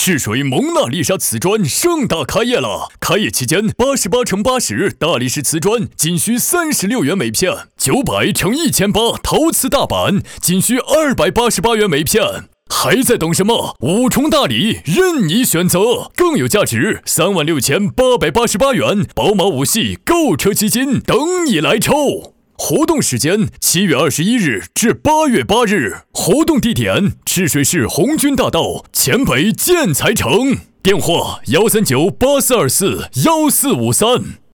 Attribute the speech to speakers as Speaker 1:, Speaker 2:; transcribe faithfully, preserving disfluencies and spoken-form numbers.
Speaker 1: 赤水蒙娜丽莎瓷砖盛大开业了！开业期间，八十八乘八十大理石瓷砖仅需三十六元每片，九百乘一千八陶瓷大板仅需二百八十八元每片。还在等什么？五重大礼任你选择，更有价值三万六千八百八十八元宝马五系购车基金等你来抽。活动时间七月二十一日至八月八日，活动地点赤水市红军大道前北建材城，电话幺三九八四二四幺四五三。